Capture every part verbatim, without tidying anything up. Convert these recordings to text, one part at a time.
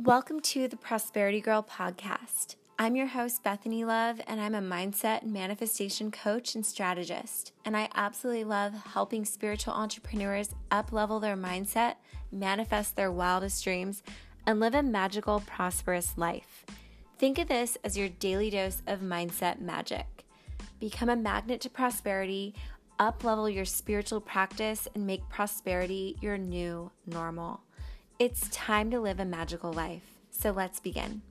Welcome to the Prosperity Girl podcast. I'm your host, Bethany Love, and I'm a mindset and manifestation coach and strategist. And I absolutely love helping spiritual entrepreneurs up-level their mindset, manifest their wildest dreams, and live a magical, prosperous life. Think of this as your daily dose of mindset magic. Become a magnet to prosperity, up-level your spiritual practice, and make prosperity your new normal. It's time to live a magical life. So let's begin.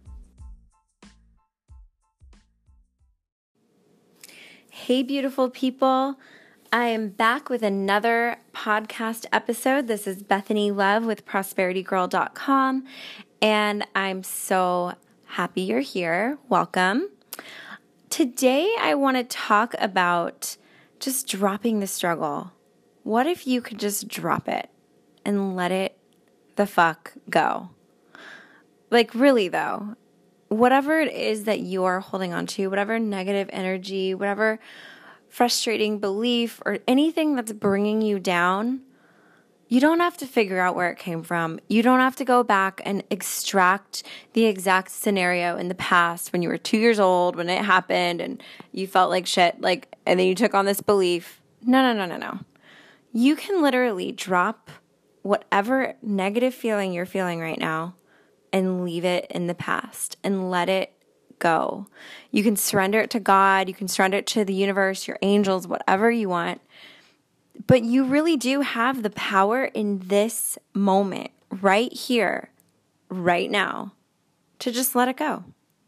Hey, beautiful people. I am back with another podcast episode. This is Bethany Love with prosperity girl dot com, and I'm so happy you're here. Welcome. Today, I want to talk about just dropping the struggle. What if you could just drop it and let it the fuck go? Like, really though, whatever it is that you are holding on to, whatever negative energy, whatever frustrating belief or anything that's bringing you down, you don't have to figure out where it came from. You don't have to go back and extract the exact scenario in the past when you were two years old, when it happened and you felt like shit, like, and then you took on this belief. No, no, no, no, no. You can literally drop whatever negative feeling you're feeling right now and leave it in the past and let it go. You can surrender it to God. You can surrender it to the universe, your angels, whatever you want. But you really do have the power in this moment, right here, right now, to just let it go.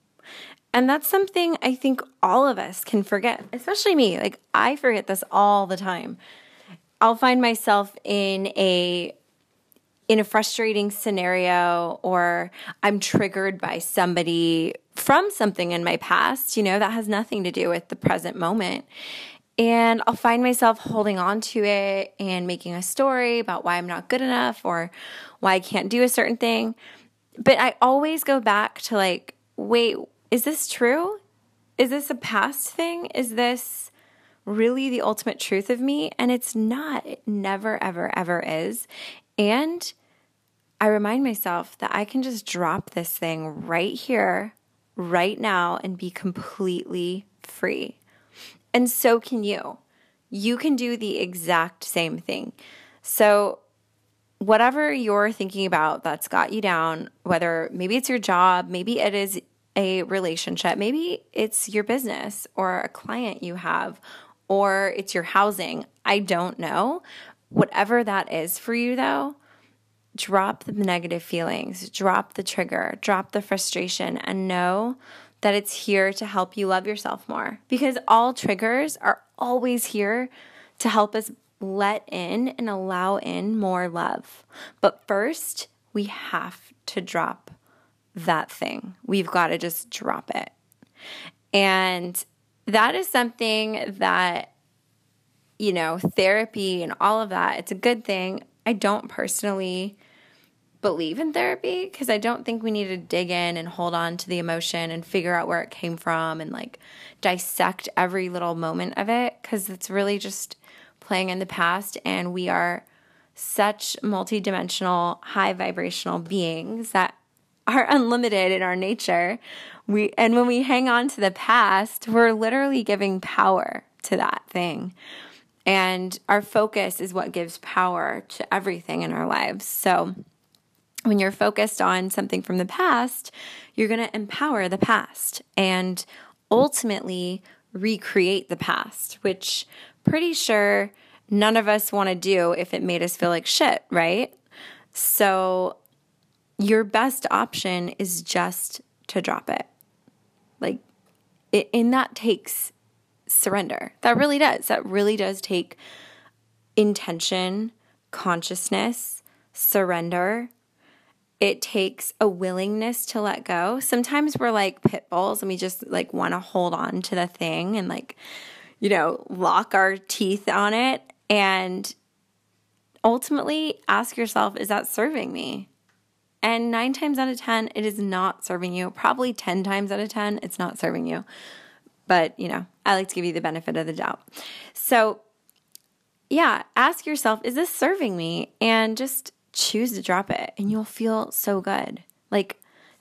And that's something I think all of us can forget, especially me. Like, I forget this all the time. I'll find myself in a in a frustrating scenario, or I'm triggered by somebody from something in my past, you know, that has nothing to do with the present moment. And I'll find myself holding on to it and making a story about why I'm not good enough or why I can't do a certain thing. But I always go back to like, wait, is this true? Is this a past thing? Is this really the ultimate truth of me? And it's not. It never, ever, ever is. And I remind myself that I can just drop this thing right here, right now, and be completely free. And so can you. You can do the exact same thing. So whatever you're thinking about that's got you down, whether maybe it's your job, maybe it is a relationship, maybe it's your business or a client you have, or it's your housing, I don't know. Whatever that is for you though, drop the negative feelings, drop the trigger, drop the frustration, and know that it's here to help you love yourself more. Because all triggers are always here to help us let in and allow in more love. But first, we have to drop that thing. We've got to just drop it. And that is something that, you know, therapy and all of that, it's a good thing. I don't personally believe in therapy because I don't think we need to dig in and hold on to the emotion and figure out where it came from and like dissect every little moment of it, because it's really just playing in the past, and we are such multidimensional, high vibrational beings that are unlimited in our nature. We and when we hang on to the past, we're literally giving power to that thing. And our focus is what gives power to everything in our lives. So when you're focused on something from the past, you're going to empower the past and ultimately recreate the past, which pretty sure none of us want to do if it made us feel like shit, right? So your best option is just to drop it. Like, it, and that takes surrender. That really does. That really does take intention, consciousness, surrender. It takes a willingness to let go. Sometimes we're like pit bulls and we just like want to hold on to the thing and like, you know, lock our teeth on it. And ultimately ask yourself, is that serving me? And nine times out of ten, it is not serving you. Probably ten times out of ten, it's not serving you. But, you know, I like to give you the benefit of the doubt. So, yeah, ask yourself, is this serving me? And just choose to drop it, and you'll feel so good. Like,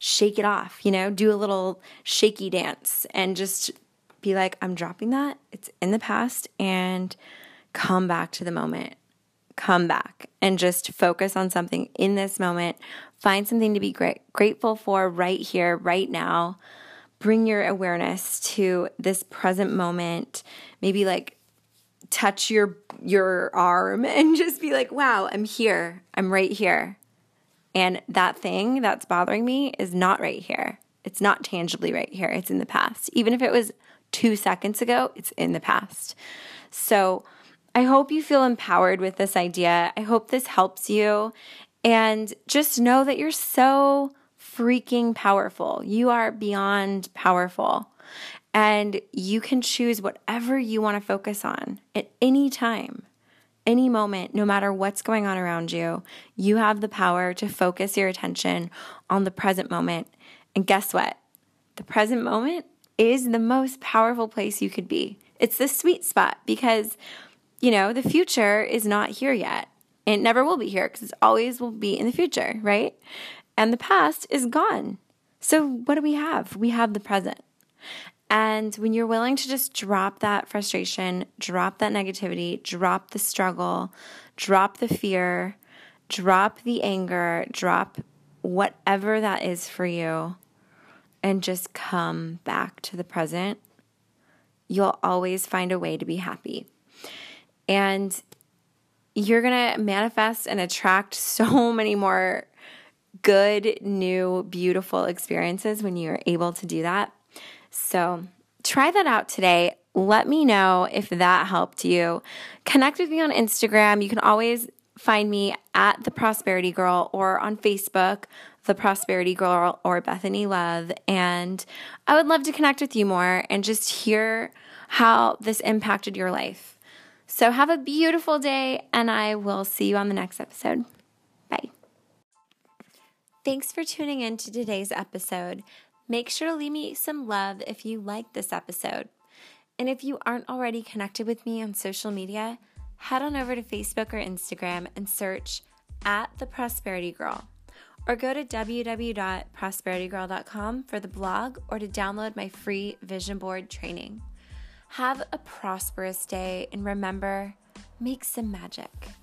shake it off, you know, do a little shaky dance and just be like, I'm dropping that. It's in the past, and come back to the moment. Come back and just focus on something in this moment. Find something to be great, grateful for right here, right now. Bring your awareness to this present moment. Maybe like touch your your arm and just be like, wow, I'm here. I'm right here. And that thing that's bothering me is not right here. It's not tangibly right here. It's in the past. Even if it was two seconds ago, it's in the past. So I hope you feel empowered with this idea. I hope this helps you. And just know that you're so freaking powerful. You are beyond powerful. And you can choose whatever you want to focus on at any time, any moment, no matter what's going on around you. You have the power to focus your attention on the present moment. And guess what? The present moment is the most powerful place you could be. It's the sweet spot because, you know, the future is not here yet. It never will be here because it always will be in the future, right? And the past is gone. So what do we have? We have the present. And when you're willing to just drop that frustration, drop that negativity, drop the struggle, drop the fear, drop the anger, drop whatever that is for you, and just come back to the present, you'll always find a way to be happy. And you're going to manifest and attract so many more good, new, beautiful experiences when you're able to do that. So try that out today. Let me know if that helped you. Connect with me on Instagram. You can always find me at The Prosperity Girl, or on Facebook, The Prosperity Girl or Bethany Love. And I would love to connect with you more and just hear how this impacted your life. So have a beautiful day, and I will see you on the next episode. Bye. Thanks for tuning in to today's episode. Make sure to leave me some love if you liked this episode. And if you aren't already connected with me on social media, head on over to Facebook or Instagram and search at The Prosperity Girl. Or go to w w w dot prosperity girl dot com for the blog, or to download my free vision board training. Have a prosperous day, and remember, make some magic.